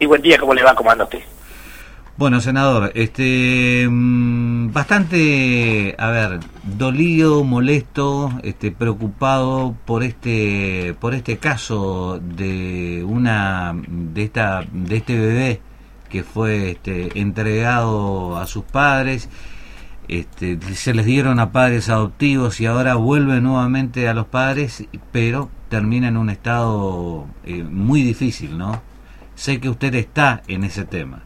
Y buen día, ¿cómo le va? ¿Cómo anda usted? Bueno, senador, bastante, dolido, molesto, preocupado por este caso de este bebé que fue entregado a sus padres. Se les dieron a padres adoptivos y ahora vuelve nuevamente a los padres, pero termina en un estado muy difícil, ¿no? Sé que usted está en ese tema.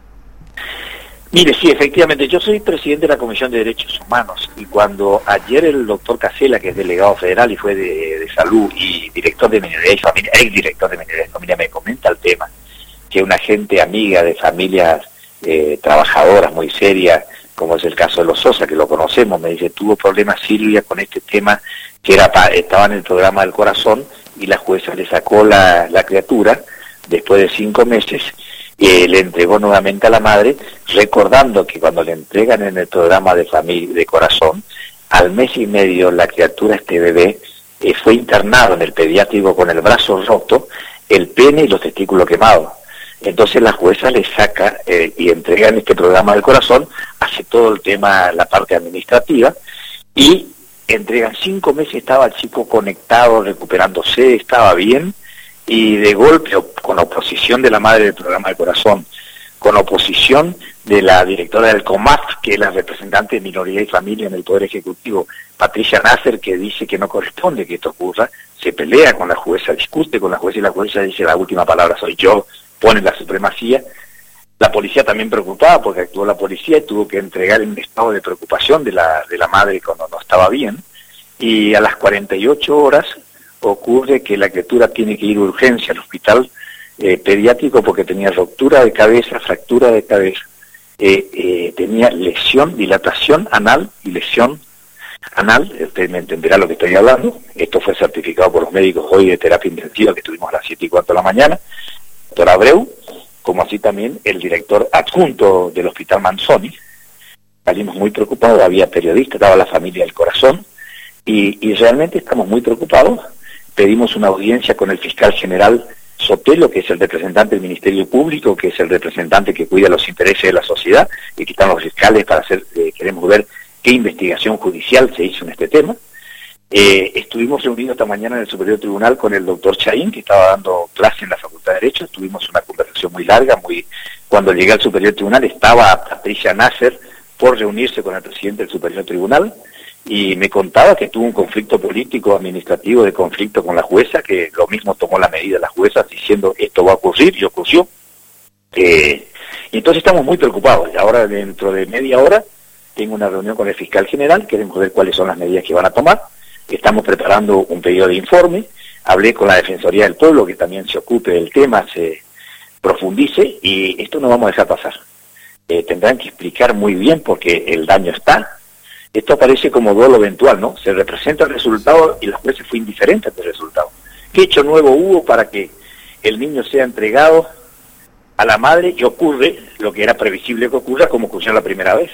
Mire, sí, efectivamente, yo soy presidente de la Comisión de Derechos Humanos y cuando ayer el doctor Casella, que es delegado federal y fue de salud y director de Minoría y Familia, exdirector de Minoría y Familia, me comenta el tema, que una gente amiga de familias trabajadoras muy serias, como es el caso de los Sosa, que lo conocemos, me dice, tuvo problemas Silvia con este tema, que estaba en el programa del corazón y la jueza le sacó la criatura después de 5 meses. Le entregó nuevamente a la madre, recordando que cuando le entregan en el programa de familia de corazón, al mes y medio la criatura, este bebé, fue internado en el pediátrico con el brazo roto, el pene y los testículos quemados. Entonces la jueza le saca y entrega en este programa del corazón, hace todo el tema, la parte administrativa, y entregan 5 meses, estaba el chico conectado, recuperándose, estaba bien, y de golpe, con oposición de la madre del programa del corazón, con oposición de la directora del COMAF, que es la representante de Minoría y Familia en el Poder Ejecutivo, Patricia Nasser, que dice que no corresponde que esto ocurra, se pelea con la jueza, discute con la jueza y la jueza dice la última palabra soy yo, pone la supremacía. La policía también preocupada porque actuó la policía y tuvo que entregar en un estado de preocupación de la madre cuando no estaba bien, y a las 48 horas ocurre que la criatura tiene que ir a urgencia al hospital pediátrico porque tenía ruptura de cabeza, fractura de cabeza, tenía lesión, dilatación anal y lesión anal, usted me entenderá lo que estoy hablando, esto fue certificado por los médicos hoy de terapia intensiva que tuvimos a las 7:15 de la mañana, doctor Abreu, como así también el director adjunto del hospital Manzoni. Salimos muy preocupados, había periodistas, estaba la familia del corazón, y realmente estamos muy preocupados. Pedimos una audiencia con el fiscal general Sotelo, que es el representante del Ministerio Público, que es el representante que cuida los intereses de la sociedad, y que están los fiscales para queremos ver qué investigación judicial se hizo en este tema. Estuvimos reunidos esta mañana en el Superior Tribunal con el doctor Chaín, que estaba dando clase en la Facultad de Derecho. Tuvimos una conversación muy larga, cuando llegué al Superior Tribunal estaba Patricia Nasser por reunirse con el presidente del Superior Tribunal, y me contaba que tuvo un conflicto político administrativo de conflicto con la jueza, que lo mismo tomó la medida la jueza diciendo esto va a ocurrir, y ocurrió. Y entonces estamos muy preocupados. Ahora dentro de media hora tengo una reunión con el fiscal general, queremos ver cuáles son las medidas que van a tomar. Estamos preparando un pedido de informe, hablé con la Defensoría del Pueblo que también se ocupe del tema, se profundice, y esto no vamos a dejar pasar. Tendrán que explicar muy bien porque el daño está. Esto aparece como dolo eventual, ¿no? Se representa el resultado y la jueza fue indiferente ante el resultado. ¿Qué hecho nuevo hubo para que el niño sea entregado a la madre y ocurre lo que era previsible que ocurra, como ocurrió la primera vez?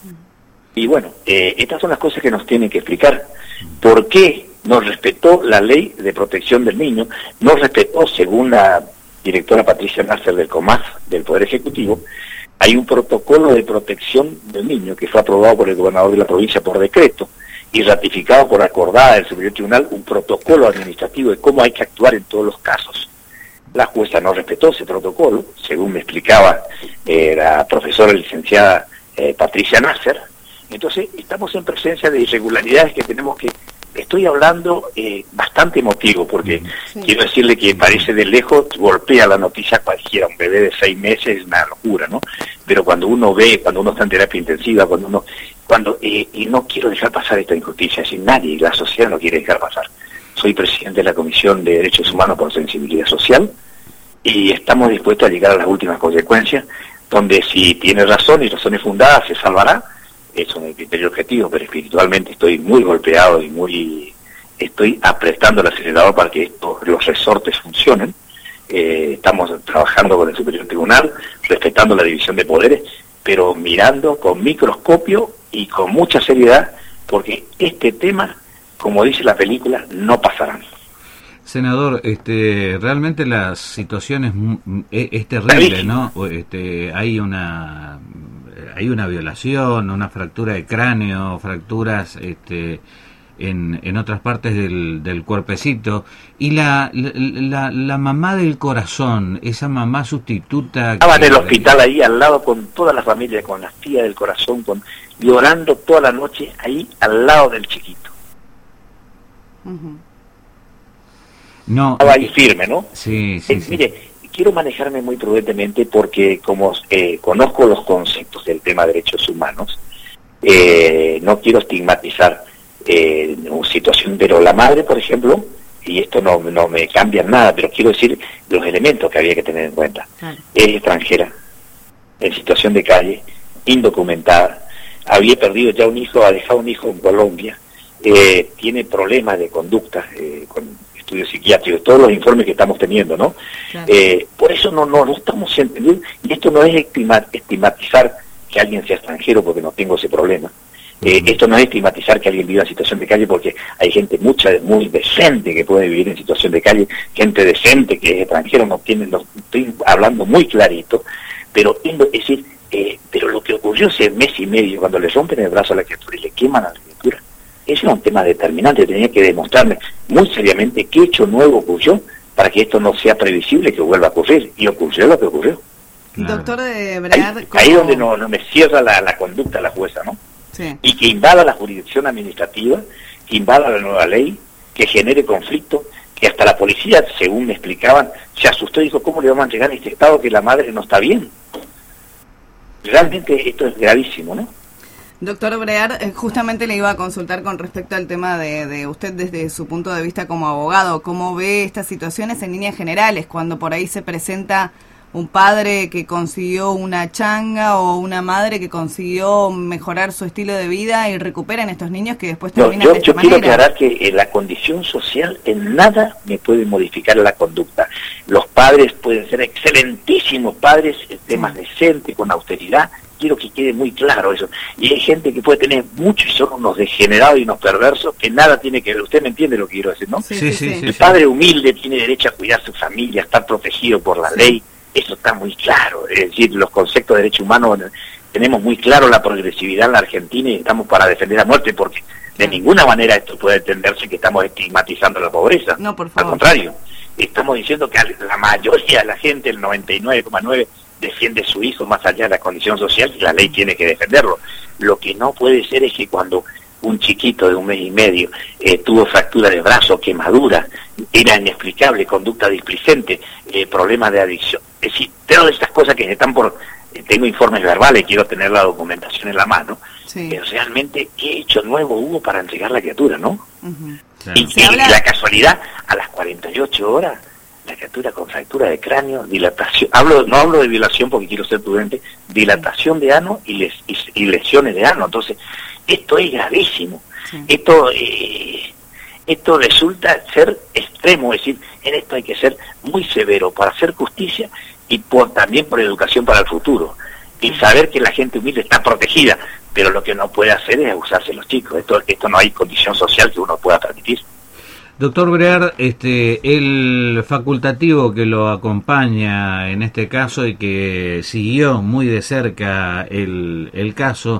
Y bueno, estas son las cosas que nos tienen que explicar. ¿Por qué no respetó la ley de protección del niño? No respetó, según la directora Patricia Nasser del COMAF, del Poder Ejecutivo, hay un protocolo de protección del niño que fue aprobado por el gobernador de la provincia por decreto y ratificado por acordada del Superior Tribunal, un protocolo administrativo de cómo hay que actuar en todos los casos. La jueza no respetó ese protocolo, según me explicaba la profesora licenciada Patricia Nasser. Entonces estamos en presencia de irregularidades que tenemos que... Estoy hablando bastante emotivo porque quiero decirle que parece de lejos, golpea la noticia cualquiera, un bebé de 6 meses es una locura, ¿no? Pero cuando uno ve, cuando uno está en terapia intensiva, y no quiero dejar pasar esta injusticia, si nadie, la sociedad no quiere dejar pasar. Soy presidente de la Comisión de Derechos Humanos por Sensibilidad Social y estamos dispuestos a llegar a las últimas consecuencias, donde si tiene razón y razones fundadas se salvará. Eso es mi criterio objetivo, pero espiritualmente estoy muy golpeado y estoy apretando el acelerador para que los resortes funcionen. Estamos trabajando con el Superior Tribunal, respetando la división de poderes, pero mirando con microscopio y con mucha seriedad, porque este tema, como dice la película, no pasará. senador, realmente la situación es terrible, ¿no? Hay una violación, una fractura de cráneo, fracturas en otras partes del cuerpecito, y la mamá del corazón, esa mamá sustituta estaba en el hospital ahí al lado con toda la familia, con las tías del corazón, llorando toda la noche ahí al lado del chiquito. No, estaba ahí firme, ¿no? Sí, sí, sí. Mire, quiero manejarme muy prudentemente porque como conozco los conceptos del tema de derechos humanos, no quiero estigmatizar una situación, pero la madre, por ejemplo, y esto no me cambia nada, pero quiero decir los elementos que había que tener en cuenta. Es extranjera, en situación de calle, indocumentada, había perdido ya un hijo, ha dejado un hijo en Colombia, tiene problemas de conducta, con estudios psiquiátricos, todos los informes que estamos teniendo, ¿no? Claro. Por eso no estamos entendiendo, y esto no es estigmatizar que alguien sea extranjero, porque no tengo ese problema. Esto no es estigmatizar que alguien viva en situación de calle, porque hay gente muy decente que puede vivir en situación de calle, gente decente que es extranjero, lo estoy hablando muy clarito, pero es decir, pero lo que ocurrió hace mes y medio, cuando le rompen el brazo a la criatura y le queman a la criatura, ese era un tema determinante. Tenía que demostrarme muy seriamente qué hecho nuevo ocurrió para que esto no sea previsible que vuelva a ocurrir, y ocurrió lo que ocurrió. Claro. Doctor Brear, ahí donde no me cierra la conducta la jueza, ¿no? Sí. Y que invada la jurisdicción administrativa, que invada la nueva ley, que genere conflicto, que hasta la policía, según me explicaban, se asustó y dijo, ¿cómo le vamos a llegar a este estado que la madre no está bien? Realmente esto es gravísimo, ¿no? Doctor Brear, justamente le iba a consultar con respecto al tema de usted desde su punto de vista como abogado. ¿Cómo ve estas situaciones en líneas generales cuando por ahí se presenta un padre que consiguió una changa o una madre que consiguió mejorar su estilo de vida y recuperan estos niños que después terminan de esta manera? Yo quiero aclarar que la condición social en nada me puede modificar la conducta. Los padres pueden ser excelentísimos padres, temas decentes, con austeridad. Quiero que quede muy claro eso. Y hay gente que puede tener mucho y son unos degenerados y unos perversos que nada tiene que ver. Usted me entiende lo que quiero decir, ¿no? Sí. El padre humilde tiene derecho a cuidar a su familia, a estar protegido por la ley. Eso está muy claro. Es decir, los conceptos de derechos humanos, tenemos muy claro la progresividad en la Argentina y estamos para defender a muerte, porque de ninguna manera esto puede entenderse que estamos estigmatizando la pobreza. No, por favor. Al contrario, estamos diciendo que la mayoría de la gente, el 99,9%, defiende a su hijo más allá de la condición social, y la ley tiene que defenderlo. Lo que no puede ser es que cuando un chiquito de 1 mes y medio tuvo fractura de brazo, quemadura, era inexplicable, conducta displicente, problemas de adicción. Es decir, todas estas cosas que están tengo informes verbales, quiero tener la documentación en la mano, pero realmente, ¿qué hecho nuevo hubo para entregar la criatura, no? Claro. Y la casualidad, a las 48 horas, la criatura con fractura de cráneo, dilatación, no hablo de violación porque quiero ser prudente, dilatación de ano y lesiones de ano. Entonces, esto es gravísimo. Esto resulta ser extremo, es decir, en esto hay que ser muy severo para hacer justicia y también por educación para el futuro. Y saber que la gente humilde está protegida, pero lo que no puede hacer es abusarse de los chicos. Esto no hay condición social que uno pueda permitir. Doctor Brear, el facultativo que lo acompaña en este caso y que siguió muy de cerca el caso,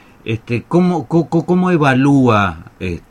¿cómo evalúa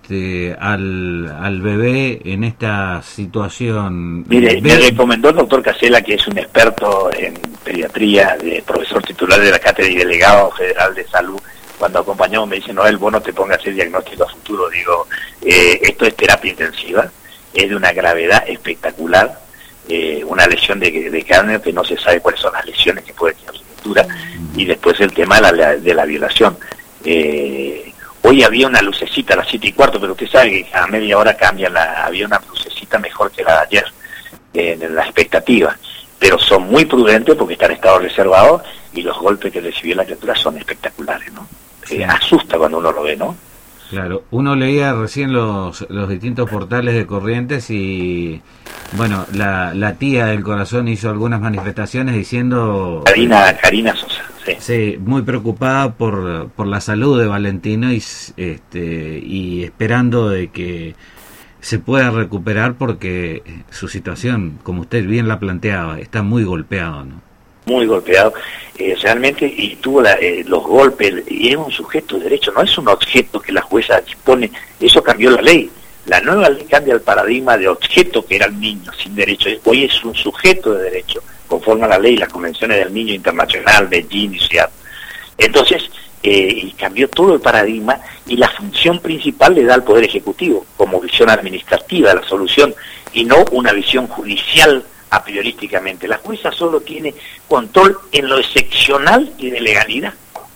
al bebé en esta situación? Mire, me recomendó el doctor Casella, que es un experto en pediatría, profesor titular de la cátedra y delegado federal de salud. Cuando acompañamos me dice, Noel, vos no te pongas a hacer diagnóstico a futuro. Digo, esto es terapia intensiva, es de una gravedad espectacular, una lesión de cráneo que no se sabe cuáles son las lesiones que puede tener la criatura, y después el tema de la violación. Hoy había una lucecita a las 7:15, pero usted sabe que a media hora había una lucecita mejor que la de ayer, en la expectativa. Pero son muy prudentes porque están en estado reservado, y los golpes que recibió la criatura son espectaculares, ¿no? Asusta cuando uno lo ve, ¿no? Claro, uno leía recién los distintos portales de Corrientes y, bueno, la tía del corazón hizo algunas manifestaciones diciendo... Karina Sosa, sí. Sí, muy preocupada por la salud de Valentino y esperando de que se pueda recuperar, porque su situación, como usted bien la planteaba, está muy golpeado, ¿no? Muy golpeado, realmente, y tuvo los golpes, y es un sujeto de derecho, no es un objeto que la jueza dispone. Eso cambió la ley. La nueva ley cambia el paradigma de objeto que era el niño sin derecho. Hoy es un sujeto de derecho, conforme a la ley, las convenciones del niño internacional, Beijing y Seattle. Entonces, y cambió todo el paradigma, y la función principal le da al Poder Ejecutivo, como visión administrativa de la solución, y no una visión judicial a priorísticamente. La jueza solo tiene control en lo excepcional y de legalidad.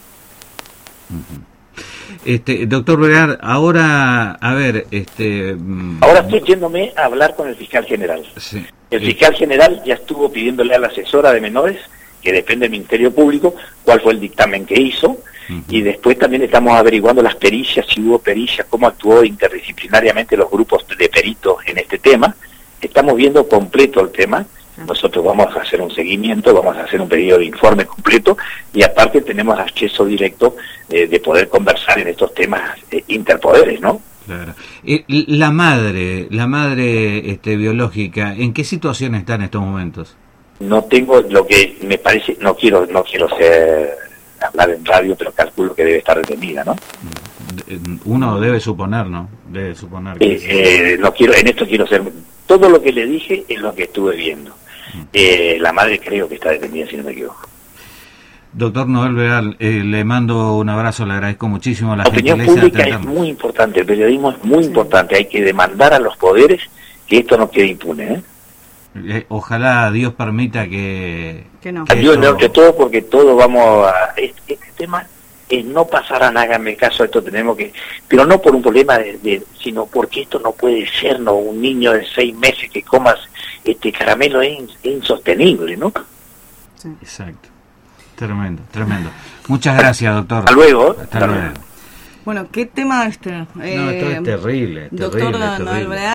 Doctor Vergara, ahora, a ver, ahora estoy yéndome a hablar con el fiscal general. Sí. El fiscal general ya estuvo pidiéndole a la asesora de menores, que depende del Ministerio Público, cuál fue el dictamen que hizo, y después también estamos averiguando las pericias, si hubo pericias, cómo actuó interdisciplinariamente los grupos de peritos en este tema. Estamos viendo completo el tema. Nosotros vamos a hacer un seguimiento, vamos a hacer un pedido de informe completo, y aparte tenemos acceso directo de poder conversar en estos temas interpoderes, ¿no? Claro. La madre biológica, ¿en qué situación está en estos momentos? No tengo lo que me parece, no quiero hablar en radio, pero calculo que debe estar detenida, ¿no? Uno debe suponer, ¿no? Debe suponer que no quiero, en esto quiero ser, todo lo que le dije es lo que estuve viendo. La madre creo que está detenida, si no me equivoco. Doctor Noel Veal, le mando un abrazo, le agradezco muchísimo la opinión pública. Es muy importante, el periodismo es muy importante, hay que demandar a los poderes que esto no quede impune, Ojalá Dios permita que no. Dios entre todo, porque todos vamos a... Este tema es no pasar a nada, háganme caso, esto tenemos que... Pero no por un problema sino porque esto no puede ser, ¿no? Un niño de 6 meses que comas caramelo es insostenible, ¿no? Sí. Exacto. Tremendo, tremendo. Muchas gracias, doctor. Hasta luego. Hasta luego. Bueno, ¿qué tema no, esto es terrible. Doctor Noel Veal.